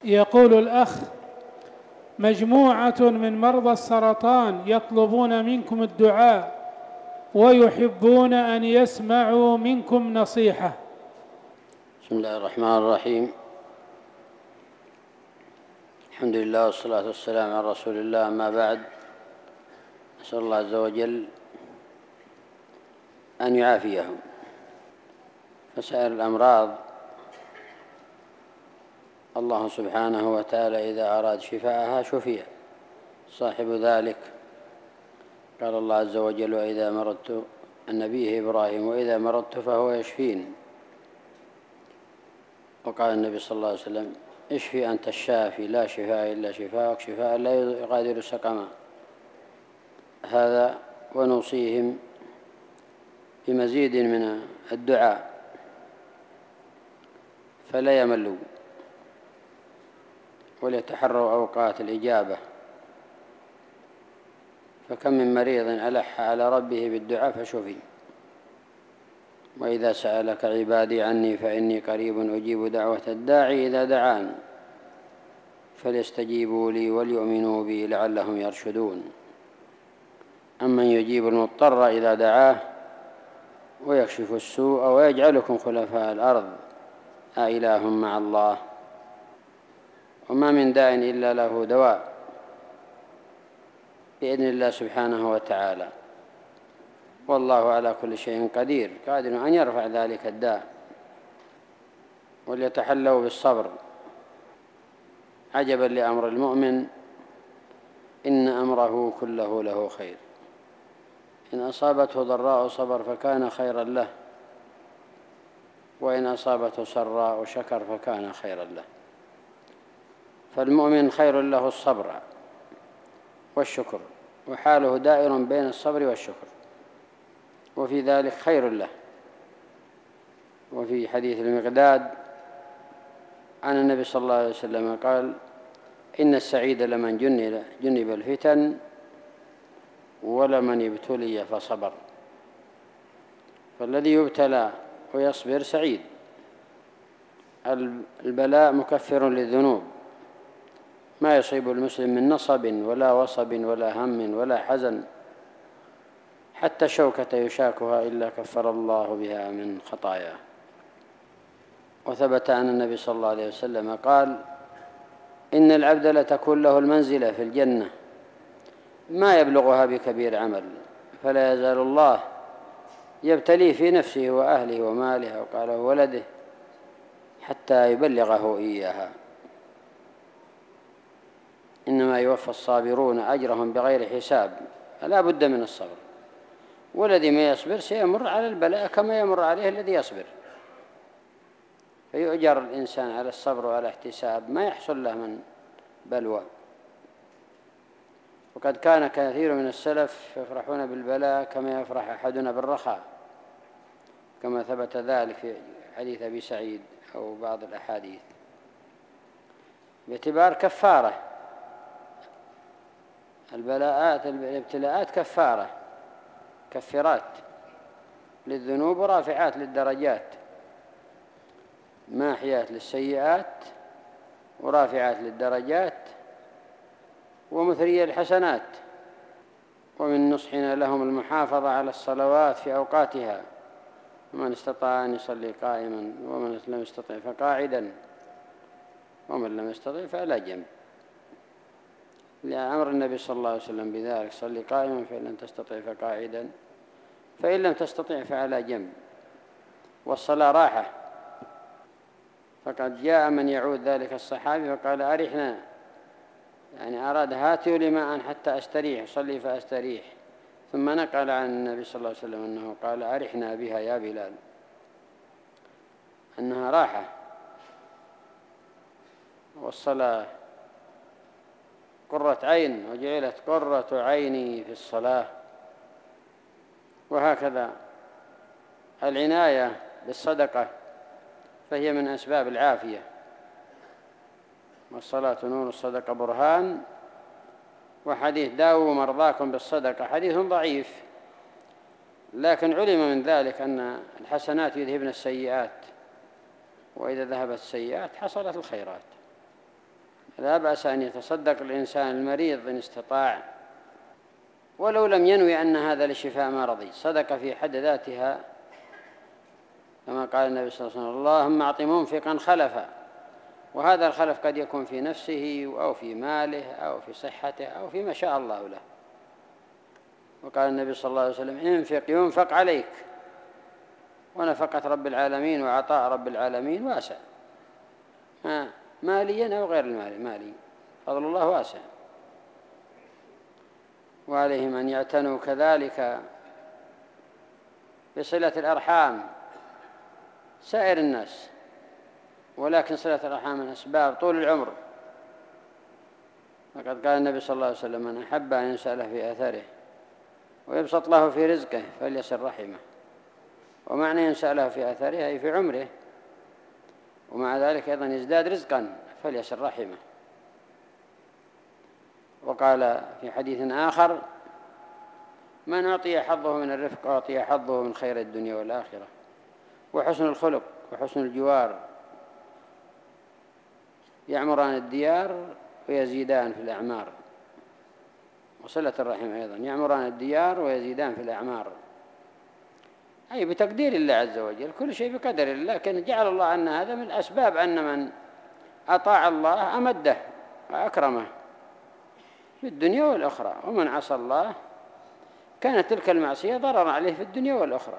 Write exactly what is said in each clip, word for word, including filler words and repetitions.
يقول الأخ: مجموعة من مرضى السرطان يطلبون منكم الدعاء ويحبون أن يسمعوا منكم نصيحة. بسم الله الرحمن الرحيم. الحمد لله والصلاة والسلام على رسول الله، أما بعد، نسأل الله عز وجل أن يعافيهم. فسائر الأمراض الله سبحانه وتعالى إذا أراد شفاءها شفي. صاحب ذلك قال الله عز وجل: وإذا مرضت النبي إبراهيم وإذا مرضت فهو يشفين. وقال النبي صلى الله عليه وسلم: اشفي أنت الشافي لا شفاء إلا شفاءك شفاء لا يغادر سقما. هذا ونوصيهم بمزيد من الدعاء فلا يملوا، وليتحروا أوقات الإجابة، فكم من مريض ألح على ربه بالدعاء فشفي. وإذا سألك عبادي عني فإني قريب أجيب دعوة الداعي إذا دعان فليستجيبوا لي وليؤمنوا بي لعلهم يرشدون. أمن يجيب المضطر إذا دعاه ويكشف السوء ويجعلكم خلفاء الأرض أإله مع الله. وما من داء إلا له دواء بإذن الله سبحانه وتعالى، والله على كل شيء قدير، قادر أن يرفع ذلك الداء. وليتحلوا بالصبر. عجبا لأمر المؤمن إن أمره كله له خير، إن أصابته ضراء صبر فكان خيرا له، وإن أصابته سراء شكر فكان خيرا له. فالمؤمن خير له الصبر والشكر، وحاله دائر بين الصبر والشكر، وفي ذلك خير له. وفي حديث المقداد عن النبي صلى الله عليه وسلم قال: إن السعيد لمن جنب الفتن ولمن ابتلي فصبر. فالذي يبتلى ويصبر سعيد. البلاء مكفر للذنوب، ما يصيب المسلم من نصب ولا وصب ولا هم ولا حزن حتى شوكة يشاكها إلا كفر الله بها من خطاياه. وثبت عن النبي صلى الله عليه وسلم قال: إن العبد لتكون له المنزلة في الجنة ما يبلغها بكبير عمل، فلا يزال الله يبتليه في نفسه وأهله وماله وقال ولده حتى يبلغه إياها. إنما يوفى الصابرون أجرهم بغير حساب، فلا بد من الصبر. والذي ما يصبر سيمر على البلاء كما يمر عليه الذي يصبر، فيؤجر الإنسان على الصبر وعلى احتساب ما يحصل له من بلوى. وقد كان كثير من السلف يفرحون بالبلاء كما يفرح أحدنا بالرخاء، كما ثبت ذلك في حديث أبي سعيد أو بعض الأحاديث، باعتبار كفارة. البلاءات الابتلاءات كفارة، كفرات للذنوب ورافعات للدرجات، ماحيات للسيئات ورافعات للدرجات ومثرية الحسنات. ومن نصحنا لهم المحافظة على الصلوات في أوقاتها، من استطاع أن يصلي قائما، ومن لم يستطع فقاعدا، ومن لم يستطع فعلى جنب، لأمر النبي صلى الله عليه وسلم بذلك: صلي قائما فإن لم تستطع فقاعدا فإن لم تستطع فعلى جنب. والصلاة راحة. فقد جاء من يعود ذلك الصحابي فقال: أرحنا، يعني أراد هاتوا لي ماء حتى أستريح، صلي فأستريح. ثم نقل عن النبي صلى الله عليه وسلم أنه قال: أرحنا بها يا بلال، أنها راحة. والصلاة قرة عين، وجعلت قرة عيني في الصلاة. وهكذا العناية بالصدقة فهي من أسباب العافية. والصلاة نور الصدقة برهان. وحديث داووا مرضاكم بالصدقة حديث ضعيف، لكن علم من ذلك أن الحسنات يذهبن السيئات، وإذا ذهبت السيئات حصلت الخيرات. لا بأس أن يتصدق الإنسان المريض إن استطاع، ولو لم ينوي أن هذا لشفاء مرضي، صدق في حد ذاتها، كما قال النبي صلى الله عليه وسلم: اللهم أعط منفقا خلفا. وهذا الخلف قد يكون في نفسه أو في ماله أو في صحته أو فيما شاء الله له. وقال النبي صلى الله عليه وسلم: انفق ينفق عليك. ونفقة رب العالمين وعطاء رب العالمين واسع، ماليا أو غير المالي، مالي فضل الله واسع. وعليهم أن يعتنوا كذلك بصلة الأرحام سائر الناس، ولكن صلة الأرحام من أسباب طول العمر. وقد قال النبي صلى الله عليه وسلم: من أحب أن يسأل في أثره ويبسط له في رزقه فليصل رحمه. ومعنى ينسأله في أثره أي في عمره، ومع ذلك أيضا يزداد رزقا فليصل رحمه. وقال في حديث آخر: من أعطي حظه من الرفق أعطي حظه من خير الدنيا والآخرة. وحسن الخلق وحسن الجوار يعمران الديار ويزيدان في الأعمار. وصلة الرحم أيضا يعمران الديار ويزيدان في الأعمار، أي بتقدير الله عز وجل، كل شيء بقدر الله. لكن جعل الله أن هذا من الأسباب أن من أطاع الله أمده وأكرمه في الدنيا والأخرى، ومن عصى الله كانت تلك المعصية ضررا عليه في الدنيا والأخرى.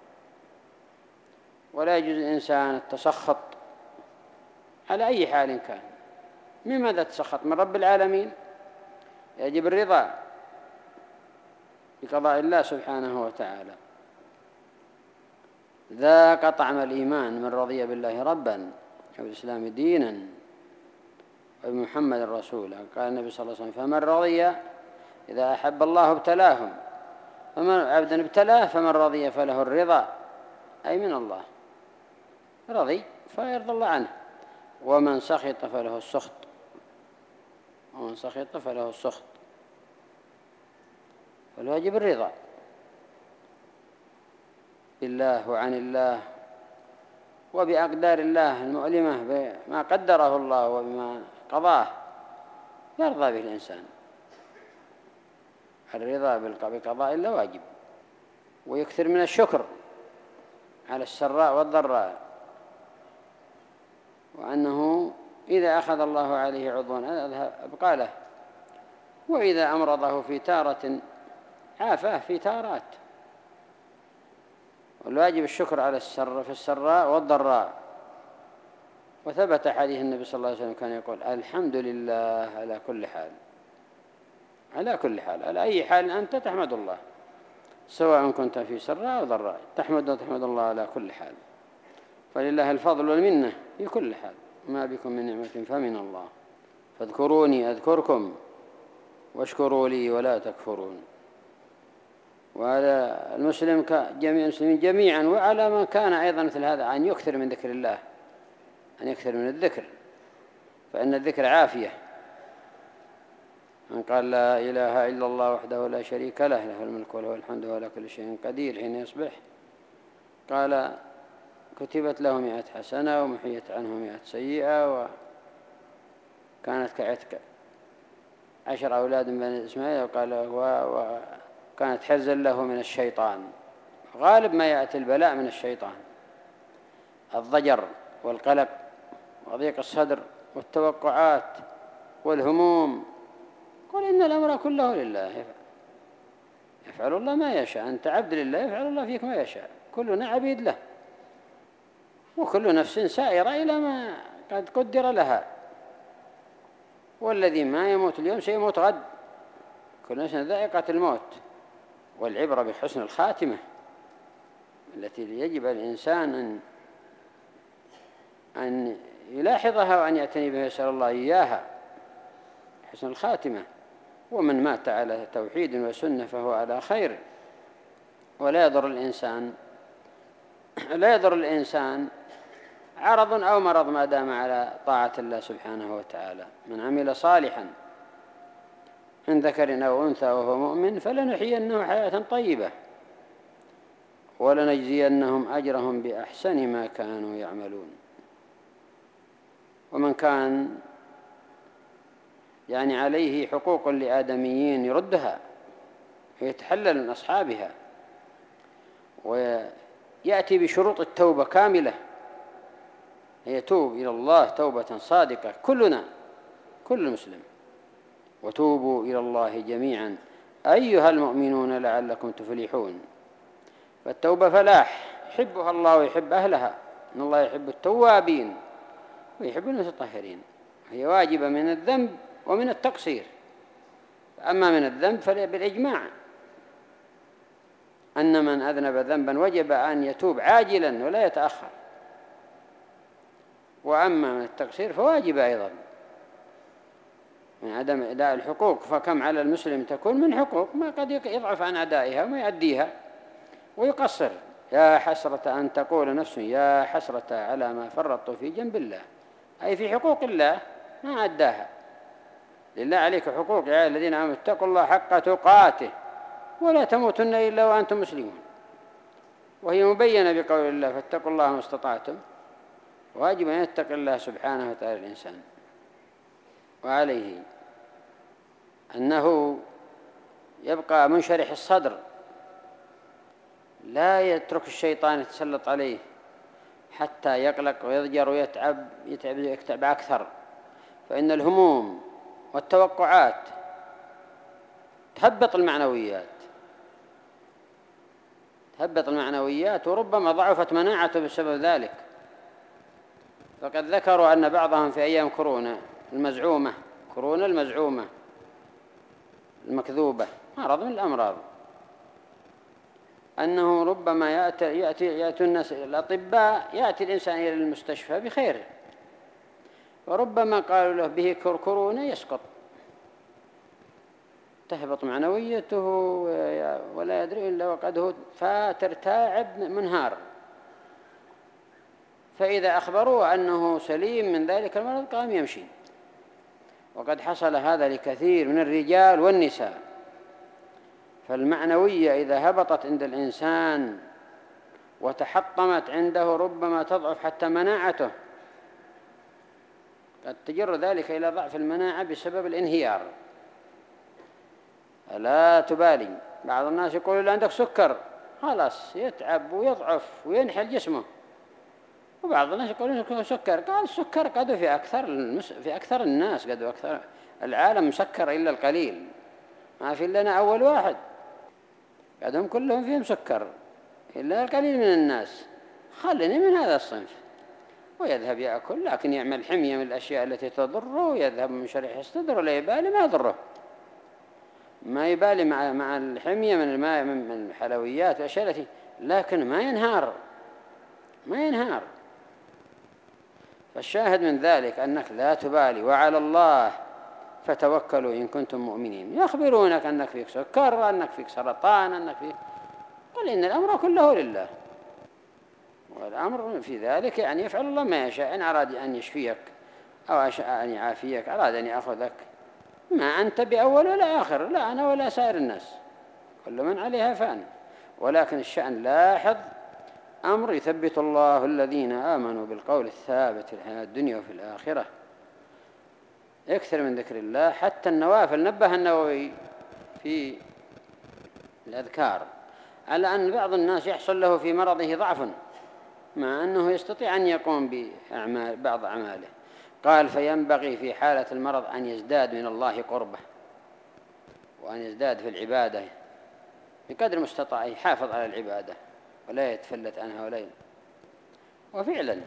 ولا يجوز الإنسان التسخط على أي حال كان. من ماذا تسخط؟ من رب العالمين. يجب الرضا بقضاء الله سبحانه وتعالى. ذاق طعم الإيمان من رضي بالله ربا وبالإسلام دينا وبمحمد رسولا. قال النبي صلى الله عليه وسلم: فمن رضي، إذا أحب الله ابتلاهم، فمن عبدا ابتلاه فمن رضي فله الرضا، أي من الله، رضي فيرضى الله عنه. ومن سخط فله السخط، ومن سخط فله السخط. فالواجب الرضا بالله وعن الله وبأقدار الله المؤلمة، بما قدره الله وبما قضاه يرضى به الإنسان. الرضا بقضاء الله واجب. ويكثر من الشكر على السراء والضراء، وأنه إذا أخذ الله عليه عضوا أبقى له، وإذا أمرضه في تارة عافاه في تارات. والواجب الشكر على السر في السراء والضراء. وثبت حديث النبي صلى الله عليه وسلم كان يقول: الحمد لله على كل حال. على كل حال، على أي حال أنت تحمد الله، سواء كنت في سراء أو ضراء، تحمد وتحمد الله على كل حال. فلله الفضل والمنة في كل حال، ما بكم من نعمة فمن الله. فاذكروني أذكركم واشكروا لي ولا تكفرون. وعلى المسلم كجميع المسلمين جميعا، وعلى من كان أيضا مثل هذا، أن يكثر من ذكر الله، أن يكثر من الذكر، فإن الذكر عافية. من قال: لا إله إلا الله وحده لا شريك له، له الملك وله الحمد وله على كل شيء قدير، حين يصبح قال: كتبت له مئة حسنة ومحيت عنه مئة سيئة، وكانت كعتق عشر أولاد من بني إسماعيل. وقال: وكانت حرزا له من الشيطان. غالب ما يأتي البلاء من الشيطان: الضجر والقلق وضيق الصدر والتوقعات والهموم. قل إن الأمر كله لله، يفعل الله ما يشاء. أنت عبد لله، يفعل الله فيك ما يشاء. كلنا عبيد له، وكل نفس سائرة إلى ما قد قدر لها. والذي ما يموت اليوم سيموت غد، كل نفس ذائقة الموت. والعبرة بحسن الخاتمة التي يجب الإنسان أن أن يلاحظها وأن يعتني بها، يسأل الله إياها، حسن الخاتمة. ومن مات على توحيد وسنة فهو على خير. ولا يضر الإنسان لا يضر الإنسان عرض أو مرض ما دام على طاعة الله سبحانه وتعالى. من عمل صالحا من ذكر أو أنثى وهو مؤمن فلنحيينه حياة طيبة ولنجزينهم أجرهم بأحسن ما كانوا يعملون. ومن كان يعني عليه حقوق لآدميين يردها ويتحلل من أصحابها، ويأتي بشروط التوبة كاملة، يتوب إلى الله توبة صادقة كلنا، كل مسلم. وتوبوا إلى الله جميعا أيها المؤمنون لعلكم تفلحون. فالتوبة فلاح يحبها الله ويحب أهلها، إن الله يحب التوابين ويحب المتطهرين. هي واجبة من الذنب ومن التقصير. أما من الذنب فبالإجماع أن من أذنب ذنبا وجب أن يتوب عاجلا ولا يتأخر، وأما من التقصير فواجب أيضا من عدم أداء الحقوق. فكم على المسلم تكون من حقوق ما قد يضعف عن أدائها وما يؤديها ويقصر. يا حسرة أن تقول نفس يا حسرة على ما فرطت في جنب الله، أي في حقوق الله ما أداها. لله عليك حقوق يا الذين آمنوا اتقوا الله حق تقاته ولا تموتن إلا وأنتم مسلمون، وهي مبينة بقول الله فاتقوا الله ما استطعتم. واجب أن يتقي الله سبحانه وتعالى الإنسان. وعليه أنه يبقى منشرح الصدر، لا يترك الشيطان يتسلط عليه حتى يقلق ويضجر ويتعب يتعب يتعب أكثر. فإن الهموم والتوقعات تهبط المعنويات تهبط المعنويات وربما ضعفت مناعته بسبب ذلك. فقد ذكروا أن بعضهم في أيام كورونا المزعومة كورونا المزعومة المكذوبة مرض من الأمراض، أنه ربما يأتي, يأتي, يأتي الناس الأطباء يأتي الإنسان إلى المستشفى بخير، وربما قالوا له به كورونا يسقط، تهبط معنويته ولا يدري إلا وقد هو فاتر تاعب منهار. فإذا أخبروه أنه سليم من ذلك المرض قام يمشي. وقد حصل هذا لكثير من الرجال والنساء. فالمعنوية إذا هبطت عند الإنسان وتحطمت عنده ربما تضعف حتى مناعته، قد تجر ذلك إلى ضعف المناعة بسبب الانهيار. لا تبالي، بعض الناس يقول له عندك سكر، خلاص يتعب ويضعف وينحل جسمه. وبعض الناس يقولون له سكر، قال السكر قد في أكثر المس... في أكثر الناس، قد أكثر العالم مسكر إلا القليل، ما في لنا أول واحد، قد هم كلهم فيهم سكر إلا القليل من الناس. خلني من هذا الصنف. ويذهب يأكل لكن يعمل حمية من الأشياء التي تضره، ويذهب من شريح الصدر ولا يبالي ما يضره، ما يبالي مع مع الحمية من الماء من الحلويات والأشياء التي، لكن ما ينهار ما ينهار. فالشاهد من ذلك أنك لا تبالي، وعلى الله فتوكلوا إن كنتم مؤمنين. يخبرونك أنك فيك سكر، أنك فيك سرطان، أنك فيك، قل إن الأمر كله لله، والأمر في ذلك يعني يفعل الله ما يشاء. إن أراد أن يشفيك أو أشاء أن يعافيك، أراد أن يأخذك، ما أنت بأول ولا آخر، لا أنا ولا سائر الناس، كل من عليها فان. ولكن الشأن لاحظ أمر يثبت الله الذين آمنوا بالقول الثابت في الحياة الدنيا وفي الآخرة. اكثر من ذكر الله. حتى النوافل نبه النووي في الأذكار على أن بعض الناس يحصل له في مرضه ضعف مع أنه يستطيع أن يقوم بأعمال بعض أعماله. قال فينبغي في حالة المرض أن يزداد من الله قربه، وأن يزداد في العبادة بقدر المستطاع، يحافظ على العبادة ولا يتفلت عنها ولا ي... وفعلا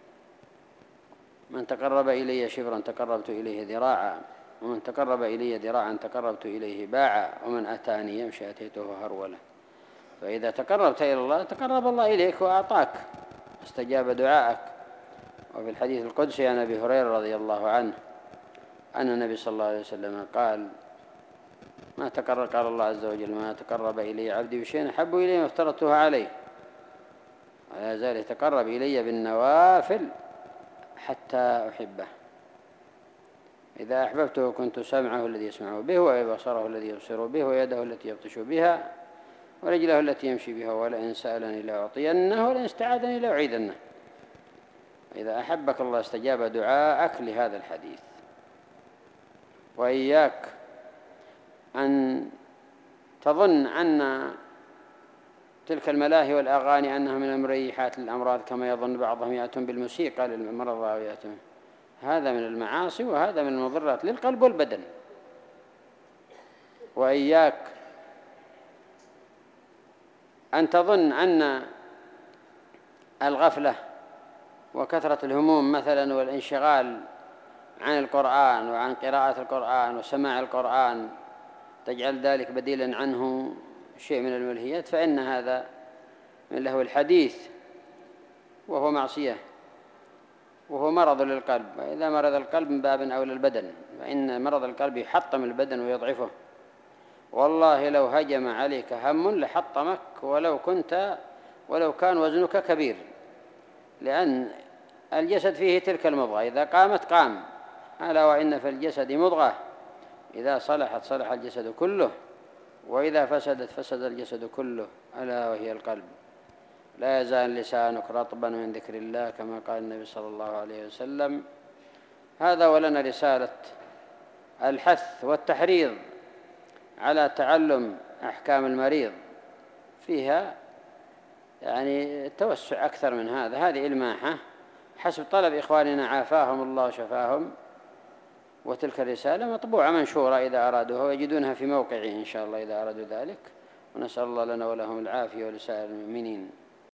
من تقرب إلي شبرا تقربت إليه ذراعا، ومن تقرب إلي ذراعا تقربت إليه باعا، ومن أتاني يمشي أتيته هرولا. فإذا تقربت إلى الله تقرب الله إليك وأعطاك، استجاب دعاءك. وفي الحديث القدسي عن أبي هريرة رضي الله عنه أن النبي صلى الله عليه وسلم قال ما تقرب قال الله عز وجل ما تقرب إلي عبدي بشيء أحب إلي ما افترضتها عليه، ولا يزال يتقرب إلي بالنوافل حتى أحبه. إذا أحببته كنت سمعه الذي يسمع به، وبصره الذي يبصر به، ويده التي يبطش بها، ورجله التي يمشي بها، ولئن سألني لأعطينه، ولئن استعاذني لأعيذنه. إذا أحبك الله استجاب دعاءك لهذا الحديث. وإياك أن تظن أن تلك الملاهي والأغاني أنها من المريحات للأمراض كما يظن بعضهم، يأتون بالموسيقى للمرضى ويأتون، هذا من المعاصي وهذا من المضرات للقلب والبدن. وإياك أن تظن أن الغفلة وكثرة الهموم مثلا والانشغال عن القرآن وعن قراءة القرآن وسماع القرآن تجعل ذلك بديلا عنه شيء من الملهيات، فإن هذا من لهو الحديث وهو معصية وهو مرض للقلب. وإذا مرض القلب من باب أولى البدن، فإن مرض القلب يحطم البدن ويضعفه. والله لو هجم عليك هم لحطمك ولو كنت ولو كان وزنك كبير، لأن الجسد فيه تلك المضغة، إذا قامت قام. ألا وإن في الجسد مضغة إذا صلحت صلح الجسد كله، وإذا فسدت فسد الجسد كله، ألا وهي القلب. لا يزال لسانك رطبا من ذكر الله كما قال النبي صلى الله عليه وسلم. هذا ولنا رسالة الحث والتحريض على تعلم أحكام المريض، فيها يعني التوسع أكثر من هذا. هذه إلماحة حسب طلب إخواننا عافاهم الله وشفاهم، وتلك الرسالة مطبوعة منشورة إذا أرادوها، ويجدونها في موقعه إن شاء الله إذا أرادوا ذلك. ونسأل الله لنا ولهم العافية ولسائر المؤمنين.